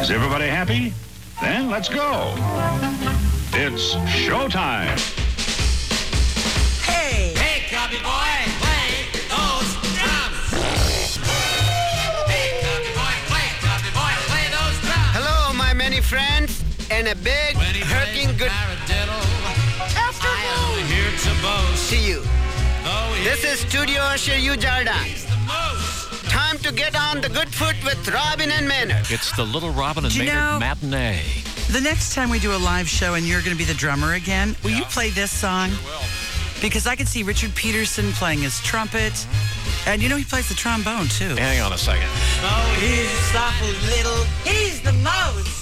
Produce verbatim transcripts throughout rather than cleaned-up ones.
Is everybody happy? Then let's go. It's showtime. Hey! Hey, copy boy, play those drums. Hey, copy boy, play, copy boy, play those drums. Hello, my many friends, and a big, hurting good afternoon here to boast. to you. This is Studio Usher U Jordan. Time to get on the good foot with Robin and Maynard. It's the Little Robin and Do you Maynard know- matinee. The next time we do a live show and you're going to be the drummer again, will you play this song? Because I can see Richard Peterson playing his trumpet. And you know he plays the trombone, too. Hang on a second. Oh, he's soft little. He's the most.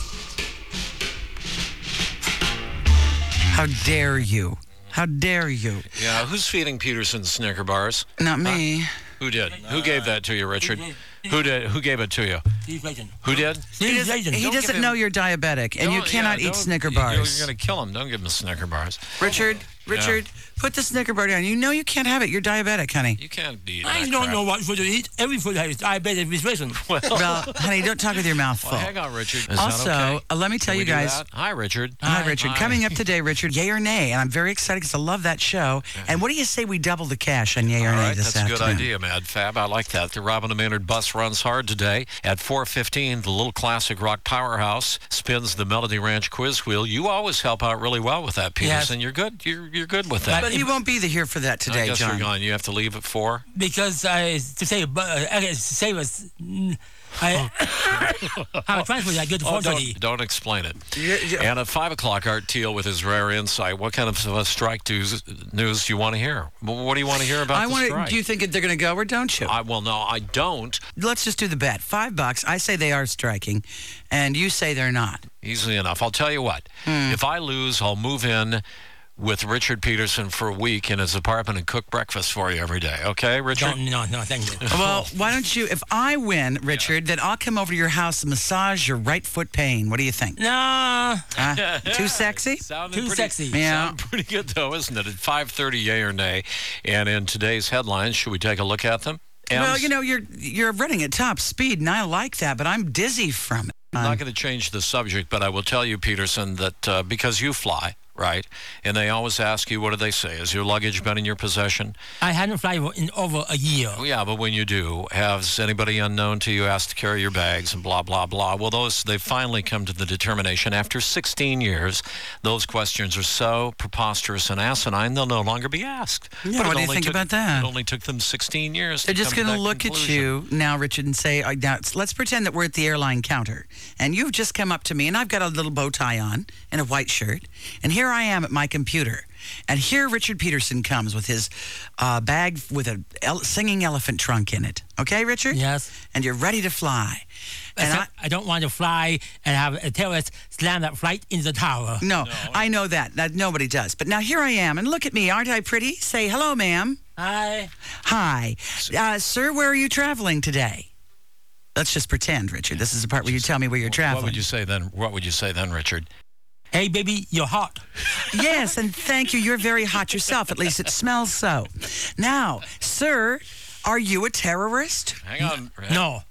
How dare you? How dare you? Yeah, who's feeding Peterson Snicker bars? Not me. Who did? Who gave that to you, Richard? Who did? Who gave it to you? Steve Layton. Who did? He, does, Layton. he Don't doesn't give know him- you're diabetic, and you Don't- cannot yeah, eat don't- Snicker you- You're bars. going to kill him. Don't give him Snicker bars. Richard, Richard, put the Snicker bar down. You know you can't have it. You're diabetic, honey. You can't be. I that don't crap. know what food to eat. Every food has diabetes restriction. Well, Well, honey, don't talk with your mouth full. well, hang on, Richard. Is Also, that okay? uh, let me tell Can you we do guys. that? Hi, Richard. Hi, Richard. Hi. Coming up today, Richard, yay or nay? And I'm very excited because I love that show. And what do you say we double the cash on yay or All nay right, this that's a good afternoon? idea, Mad Fab. I like that. The Robin and Maynard bus runs hard today. At four fifteen, the Little Classic Rock Powerhouse spins the Melody Ranch quiz wheel. You always help out really well with that, Peterson. Yes. You're good. You're you're good with that. But he won't be the- here for that I today, guess John. you're gone. You have to leave at four. Because I to say, uh, to say was, mm, I have a transport. I get to Oh, four don't, thirty. don't explain it. Yeah, yeah. And at five o'clock, Art Teal with his rare insight. What kind of uh, strike news, news you want to hear? Well, what do you want to hear about I the want to. strike? Do you think that they're going to go or don't you? I, well, no, I don't. Let's just do the bet. Five bucks. I say they are striking, and you say they're not. Easily enough. I'll tell you what. Hmm. If I lose, I'll move in with Richard Peterson for a week in his apartment and cook breakfast for you every day. Okay, Richard? Don't, no, no, thank you. Well, why don't you? If I win, Richard, then I'll come over to your house and massage your right foot pain. What do you think? No, Huh? Too sexy? Sounded too pretty, sexy. Yeah. Sound pretty good, though, isn't it? At five thirty, yay or nay. And in today's headlines, should we take a look at them? Well, M's? you know, you're you're running at top speed, and I like that, but I'm dizzy from it. I'm not going to change the subject, but I will tell you, Peterson, that uh, because you fly, right, and they always ask you, what do they say? Has your luggage been in your possession? I hadn't flown in over a year. Well, yeah, but when you do, has anybody unknown to you asked to carry your bags and blah, blah, blah? Well, those they finally come to the determination after sixteen years, those questions are so preposterous and asinine, they'll no longer be asked. Yeah, But it what do you only think took- about that? It only took them sixteen years They're to just come going to to that look conclusion. at you now, Richard, and say, uh, now, it's- let's pretend that we're at the airline counter. And you've just come up to me, and I've got a little bow tie on and a white shirt. And here I am at my computer. And here Richard Peterson comes with his uh, bag with a ele- singing elephant trunk in it. Okay, Richard? Yes. And you're ready to fly. And I, Except I, don't want to fly and have a terrorist slam that flight into the tower. no, I know that. That nobody does. But now here I am. And look at me. Aren't I pretty? Say hello, ma'am. Hi. Hi. Uh, sir, where are you traveling today? Let's just pretend, Richard. This is the part where you tell me where you're traveling. What would you say then? What would you say then, Richard? Hey, baby, you're hot. Yes, and thank you. You're very hot yourself. At least it smells so. Now, sir, are you a terrorist? Hang on. No,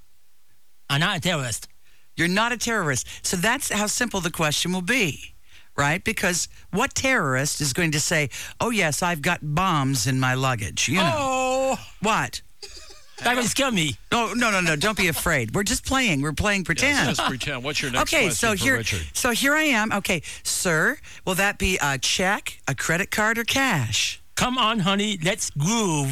I'm not a terrorist. You're not a terrorist. So that's how simple the question will be, right? Because what terrorist is going to say, oh, yes, I've got bombs in my luggage? You know. Oh, What? that would scare me. No, no, no, no. Don't be afraid. We're just playing. We're playing pretend. Yes, just pretend. What's your next Okay, question so for here, Richard? so here I am. Okay, sir, will that be a check, a credit card, or cash? Come on, honey, let's groove.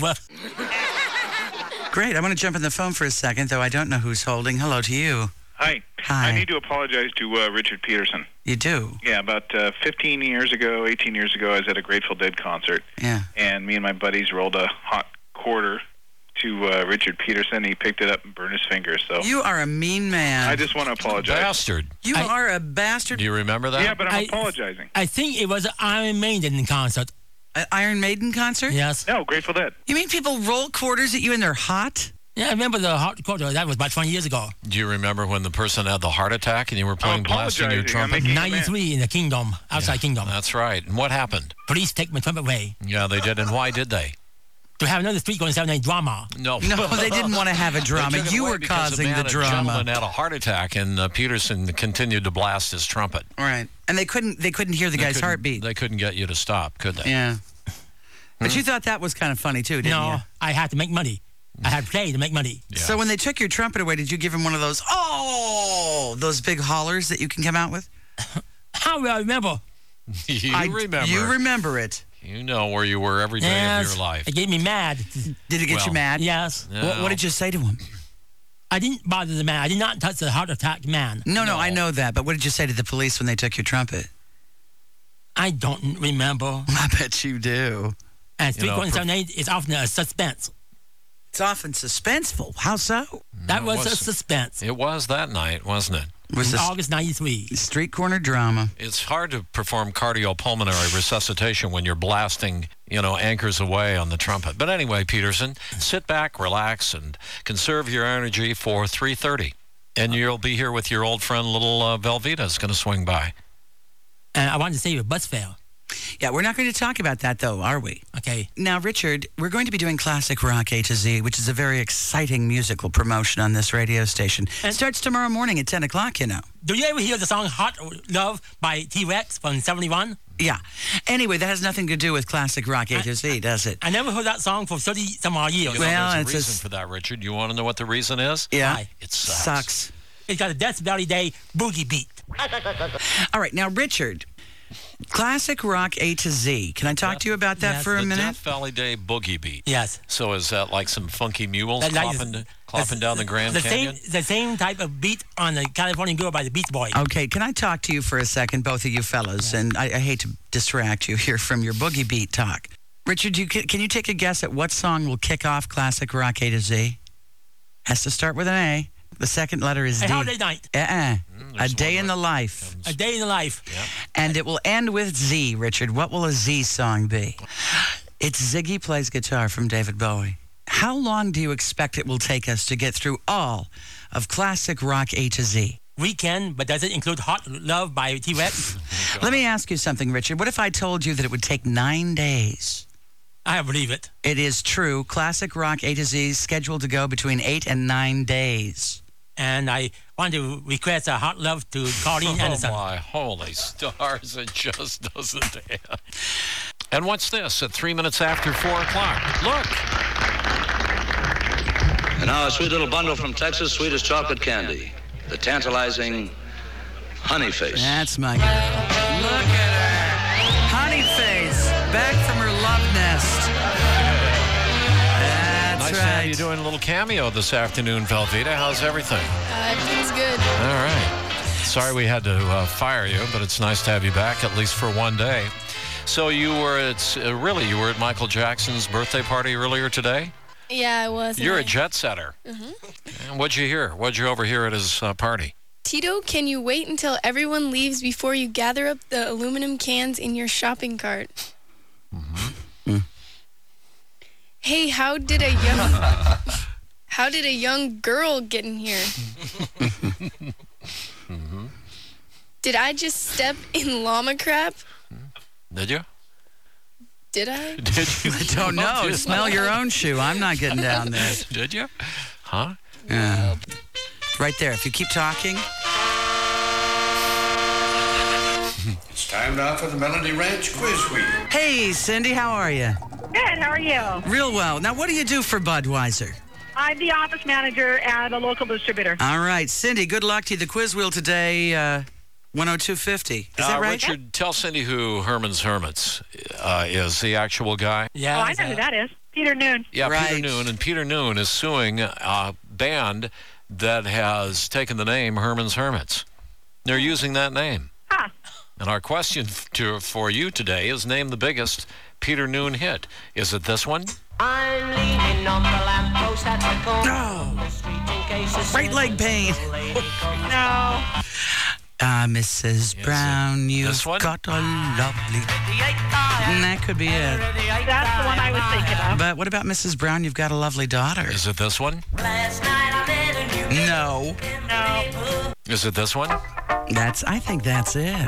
Great. I want to jump on the phone for a second, though I don't know who's holding. Hello to you. Hi. Hi. I need to apologize to uh, Richard Peterson. You do? Yeah, about uh, fifteen years ago, eighteen years ago, I was at a Grateful Dead concert, Yeah. and me and my buddies rolled a hot quarter to uh, Richard Peterson. He picked it up and burned his fingers. So You are a mean man. I just want to apologize. Bastard. you I- are a bastard. Do you remember that? Yeah, but I'm I- apologizing. I think it was an Iron Maiden concert. An Iron Maiden concert? Yes. No, Grateful Dead. You mean people roll quarters at you and they're hot? Yeah, I remember the hot quarter. That was about twenty years ago. Do you remember when the person had the heart attack and you were playing blasting your apologizing. I'm trumpet? making- ninety-three in the Kingdom, outside Kingdom. That's right. And what happened? Police take my trumpet away. Yeah, they did. And why did they? to have another street going seven eight drama. No, No, they didn't want to have a They drama. took it You away were because causing a man, the A drama. gentleman had a heart attack, and uh, Peterson continued to blast his trumpet. Right. And they couldn't they couldn't hear the They guy's couldn't- heartbeat. They couldn't get you to stop, could they? Yeah. But you thought that was kind of funny too, didn't No, you? I had to make money. I had to play to make money. Yeah. So when they took your trumpet away, did you give him one of those, oh, those big hollers that you can come out with? How will I remember? you I- remember. You remember it. You know where you were every day Yes, of your life. it gave me mad. Did it get Well, you mad? Yes. No. What, what did you say to him? I didn't bother the man. I did not touch the heart attack man. No, no, No. I know that. But what did you say to the police when they took your trumpet? I don't remember. I bet you do. And You know, three point seven eight is often a suspense. It's often suspenseful. How so? That it was, a was- suspense. It was that night, wasn't it? Was In this August ninety-three. street corner drama? It's hard to perform cardiopulmonary resuscitation when you're blasting, you know, anchors away on the trumpet. But anyway, Peterson, sit back, relax, and conserve your energy for three thirty. And you'll be here with your old friend, little uh, Velveeta, is going to swing by. And I wanted to save a bus fare. Yeah, we're not going to talk about that, though, are we? Okay. Now, Richard, we're going to be doing Classic Rock A to Z, which is a very exciting musical promotion on this radio station. It And- starts tomorrow morning at ten o'clock, you know. Do you ever hear the song Hot Love by T-Rex from seventy-one? Yeah. Anyway, that has nothing to do with Classic Rock A to Z, does it? I never heard that song for thirty some odd years. You know, Well, there's a it's a reason s- for that, Richard. You want to know what the reason is? Yeah. Why? It sucks. Sucks. It's got a Death Valley Day boogie beat. All right, now, Richard, Classic Rock A to Z. Can I talk to you about that Yes. for a The minute? Death Valley Day boogie beat. Yes. So is that like some funky mules That- that is- clopping, clopping down the Grand the Canyon? Same, the same type of beat on the California Girl by the Beach Boys. Okay, can I talk to you for a second, both of you fellas? And I, I hate to distract you here from your boogie beat talk. Richard, you can, can you take a guess at what song will kick off Classic Rock A to Z? Has to start with an A. The second letter is A D. Holiday Night. Uh-uh. a there's day one in the right. life. A Day in the Life. And it will end with Z, Richard. What will a Z song be? It's Ziggy Plays Guitar from David Bowie. How long do you expect it will take us to get through all of Classic Rock A to Z? Weekend, but does it include Hot Love by T-Rex? Let me ask you something, Richard. What if I told you that it would take nine days? I believe it. It is true. Classic Rock A to Z is scheduled to go between eight and nine days. And I want to request a Hot Love to Colleen Oh Anderson. my holy stars, it just doesn't end. And what's this at three minutes after four o'clock? Look. And now a sweet little bundle from Texas, sweet as chocolate candy. The tantalizing Honey Face. That's my girl. Look at her. Honey Face, back from her love nest. That's Nice to right. have you doing a little cameo this afternoon, Velveeta. How's everything? Uh, everything's good. All right. Sorry we had to uh, fire you, but it's nice to have you back, at least for one day. So you were at, uh, really, you were at Michael Jackson's birthday party earlier today? Yeah, I was. You're a and I- jet setter. Mm-hmm. And what'd you hear? What'd you overhear at his uh, party? Tito, can you wait until everyone leaves before you gather up the aluminum cans in your shopping cart? Mm-hmm. Hey, how did a young how did a young girl get in here? Mm-hmm. Did I just step in llama crap? Did you? Did I? Did you? I don't know. Did- Smell your own shoe. I'm not getting down there. Did you? Huh? Yeah. Right there. If you keep talking. It's time now for the Melody Ranch Quiz Wheel. Hey, Cindy, how are you? Good. How are you? Real well. Now, what do you do for Budweiser? I'm the office manager at a local distributor. All right, Cindy, good luck to you. The quiz wheel today, uh, one oh two fifty. Is that Uh, right? Richard, tell Cindy who Herman's Hermits uh, is, the actual guy. Yeah. Oh, I know who that is. Peter Noon. Yeah, Right. Peter Noon. And Peter Noon is suing a band that has taken the name Herman's Hermits. They're using that name. Huh. And our question to, for you today is name the biggest Peter Noon hit. Is it this one? I'm leaning on the lamppost at the corner Oh, of the street in case a right leg pain. No. Ah, Missus Brown, you've this one? got a lovely... Mm, that could be it. That's the one I was thinking of. But what about Missus Brown, you've got a lovely daughter? Is it this one? Last night I met a new No. No. Is it this one? That's, I think that's it.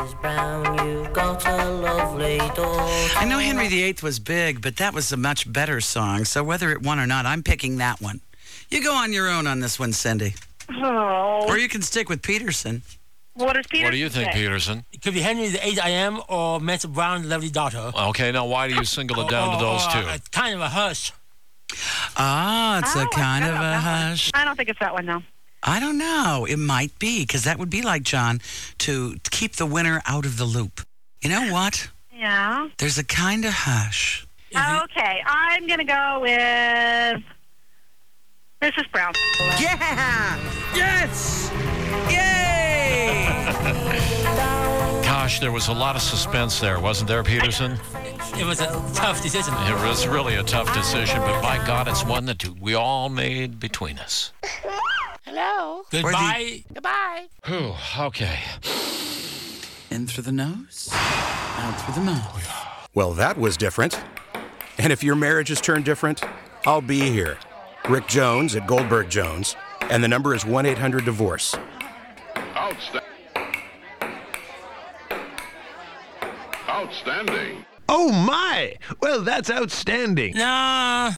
I know Henry the Eighth was big, but that was a much better song. So whether it won or not, I'm picking that one. You go on your own on this one, Cindy. Oh. Or you can stick with Peterson. What does Peterson What do you think, say? Peterson? It could be Henry the Eighth I Am or Mensa Brown, Lovely Daughter. Okay, now why do you single it down or, to those or, two? uh, kind of a hush. Ah, it's Oh, a I kind forgot of about a that one. hush. I don't think it's that one, though. I don't know. It might be, because that would be like, John, to keep the winner out of the loop. You know what? Yeah. There's a kind of hush. Okay, I'm going to go with Missus Brown. Yeah! Yes! Yay! Gosh, there was a lot of suspense there, wasn't there, Peterson? It was a tough decision. It was really a tough decision, but by God, it's one that we all made between us. Hello. Goodbye. Goodbye. Whew, okay. In through the nose, out through the mouth. Well, that was different. And if your marriage has turned different, I'll be here. Rick Jones at Goldberg Jones. And the number is one eight hundred divorce. Outstanding. Outstanding. Oh, my! Well, that's outstanding. No.